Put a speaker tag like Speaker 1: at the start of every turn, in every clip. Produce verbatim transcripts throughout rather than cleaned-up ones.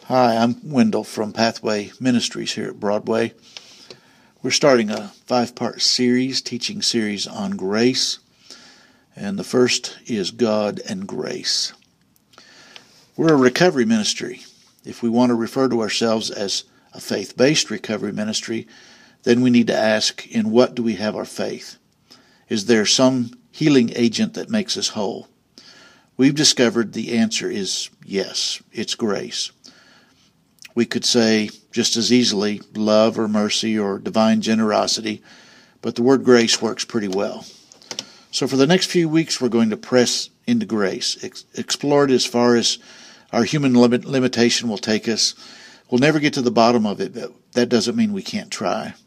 Speaker 1: Hi, I'm Wendell from Pathway Ministries here at Broadway. We're starting a five-part series, teaching series on grace, and the first is God and grace. We're a recovery ministry. If we want to refer to ourselves as a faith-based recovery ministry, then we need to ask, in what do we have our faith? Is there some healing agent that makes us whole? We've discovered the answer is yes, it's grace. We could say just as easily love or mercy or divine generosity, but the word grace works pretty well. So for the next few weeks, we're going to press into grace, ex- explore it as far as our human limit, limitation will take us. We'll never get to the bottom of it, but that doesn't mean we can't try.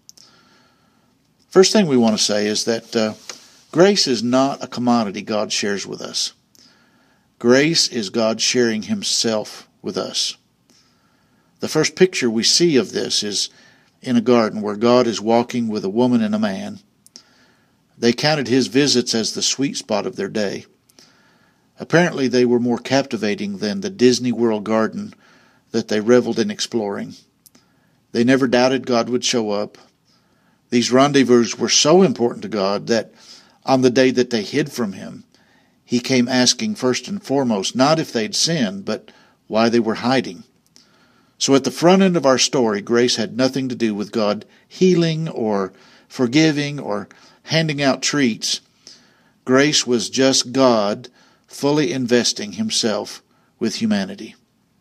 Speaker 1: First thing we want to say is that uh, grace is not a commodity God shares with us. Grace is God sharing himself with us. The first picture we see of this is in a garden where God is walking with a woman and a man. They counted his visits as the sweet spot of their day. Apparently they were more captivating than the Disney World garden that they reveled in exploring. They never doubted God would show up. These rendezvous were so important to God that on the day that they hid from him, he came asking first and foremost, not if they'd sinned, but why they were hiding. So at the front end of our story, grace had nothing to do with God healing or forgiving or handing out treats. Grace was just God fully investing himself with humanity.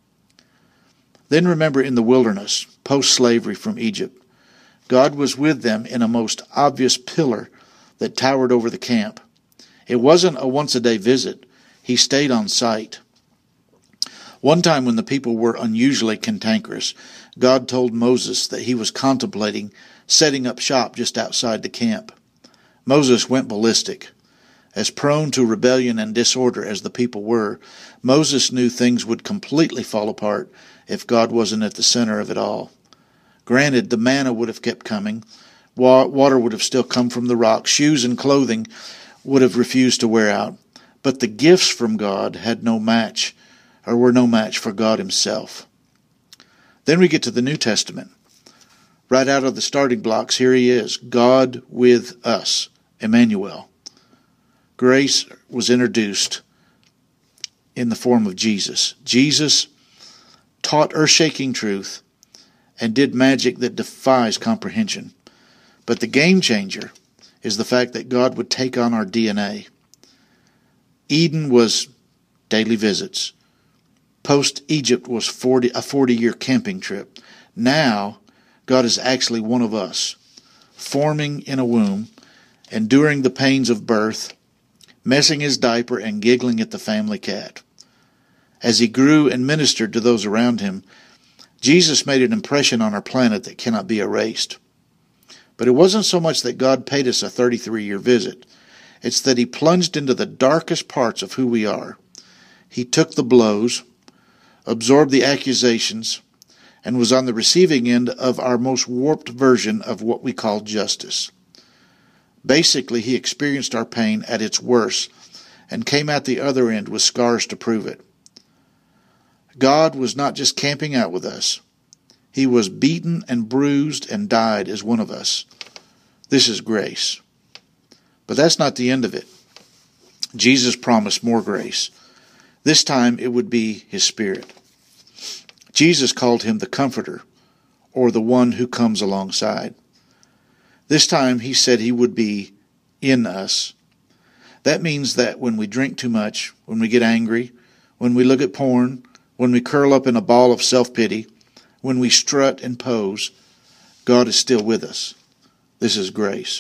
Speaker 1: Then remember in the wilderness, post-slavery from Egypt, God was with them in a most obvious pillar that towered over the camp. It wasn't a once-a-day visit. He stayed on site. One time when the people were unusually cantankerous, God told Moses that he was contemplating setting up shop just outside the camp. Moses went ballistic. As prone to rebellion and disorder as the people were, Moses knew things would completely fall apart if God wasn't at the center of it all. Granted, the manna would have kept coming, water would have still come from the rock, shoes and clothing would have refused to wear out, but the gifts from God had no match, or were no match for God himself. Then we get to the New Testament. Right out of the starting blocks, here he is, God with us, Emmanuel. Grace was introduced in the form of Jesus. Jesus taught earth-shaking truth and did magic that defies comprehension. But the game changer is the fact that God would take on our D N A. Eden was daily visits. Post-Egypt was forty, a forty-year camping trip. Now, God is actually one of us, forming in a womb, enduring the pains of birth, messing his diaper and giggling at the family cat. As he grew and ministered to those around him, Jesus made an impression on our planet that cannot be erased. But it wasn't so much that God paid us a thirty-three-year visit. It's that he plunged into the darkest parts of who we are. He took the blows, absorbed the accusations, and was on the receiving end of our most warped version of what we call justice. Basically, he experienced our pain at its worst and came out the other end with scars to prove it. God was not just camping out with us. He was beaten and bruised and died as one of us. This is grace. But that's not the end of it. Jesus promised more grace. This time it would be his Spirit. Jesus called him the Comforter, or the one who comes alongside. This time he said he would be in us. That means that when we drink too much, when we get angry, when we look at porn, when we curl up in a ball of self-pity, when we strut and pose, God is still with us. This is grace.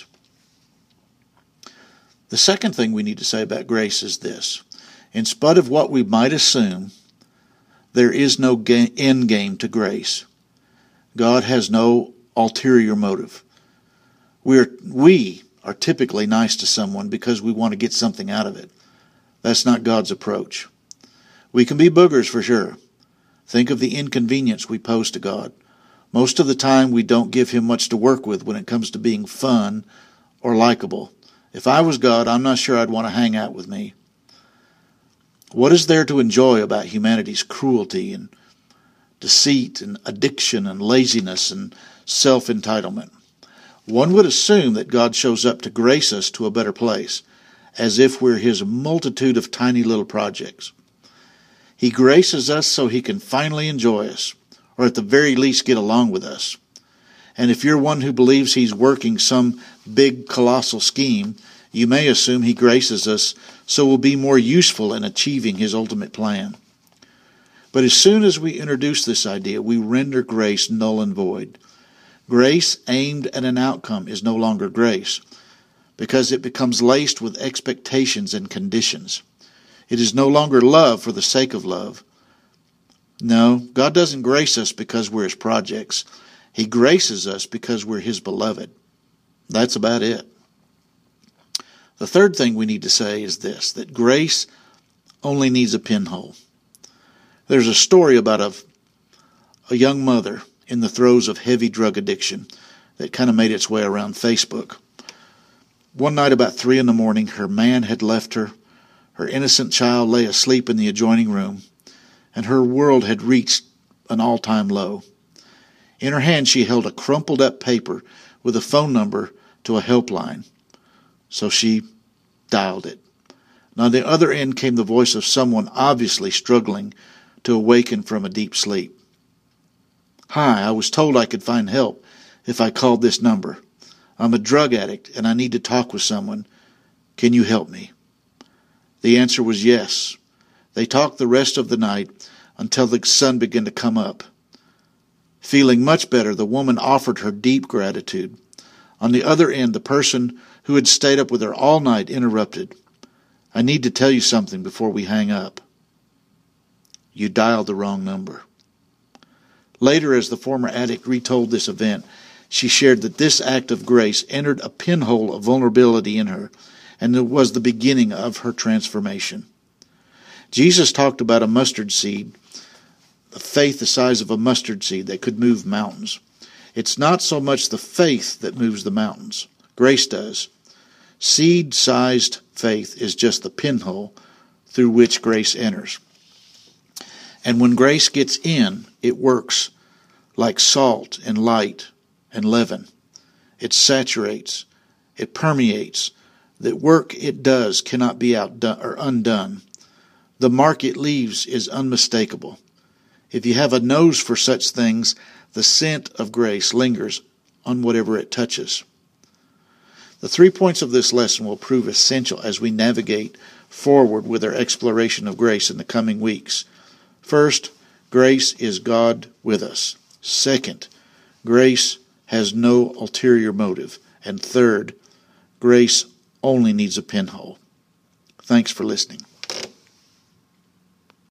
Speaker 1: The second thing we need to say about grace is this. In spite of what we might assume, there is no ga- end game to grace. God has no ulterior motive. We're, we are typically nice to someone because we want to get something out of it. That's not God's approach. We can be boogers for sure. Think of the inconvenience we pose to God. Most of the time we don't give him much to work with when it comes to being fun or likable. If I was God, I'm not sure I'd want to hang out with me. What is there to enjoy about humanity's cruelty and deceit and addiction and laziness and self-entitlement. One would assume that God shows up to grace us to a better place, as if we're his multitude of tiny little projects. He graces us so he can finally enjoy us, or at the very least get along with us. And if you're one who believes he's working some big colossal scheme, you may assume he graces us so we'll be more useful in achieving his ultimate plan. But as soon as we introduce this idea, we render grace null and void. Grace aimed at an outcome is no longer grace, because it becomes laced with expectations and conditions. It is no longer love for the sake of love. No, God doesn't grace us because we're his projects. He graces us because we're his beloved. That's about it. The third thing we need to say is this, that grace only needs a pinhole. There's a story about a, a young mother in the throes of heavy drug addiction that kind of made its way around Facebook. One night about three in the morning, her man had left her. Her innocent child lay asleep in the adjoining room, and her world had reached an all-time low. In her hand she held a crumpled up paper with a phone number to a helpline. So she dialed it. And on the other end came the voice of someone obviously struggling to awaken from a deep sleep. "Hi, I was told I could find help if I called this number. I'm a drug addict and I need to talk with someone. Can you help me?" The answer was yes. They talked the rest of the night until the sun began to come up. Feeling much better, the woman offered her deep gratitude. On the other end, the person who had stayed up with her all night interrupted. "I need to tell you something before we hang up." "You dialed the wrong number." Later, as the former addict retold this event, she shared that this act of grace entered a pinhole of vulnerability in her, and it was the beginning of her transformation. Jesus talked about a mustard seed, a faith the size of a mustard seed that could move mountains. It's not so much the faith that moves the mountains. Grace does. Seed-sized faith is just the pinhole through which grace enters. And when grace gets in, it works like salt and light and leaven. It saturates. It permeates. The work it does cannot be outdone or undone. The mark it leaves is unmistakable. If you have a nose for such things, the scent of grace lingers on whatever it touches. The three points of this lesson will prove essential as we navigate forward with our exploration of grace in the coming weeks. First, grace is God with us. Second, grace has no ulterior motive. And third, grace only needs a pinhole. Thanks for listening.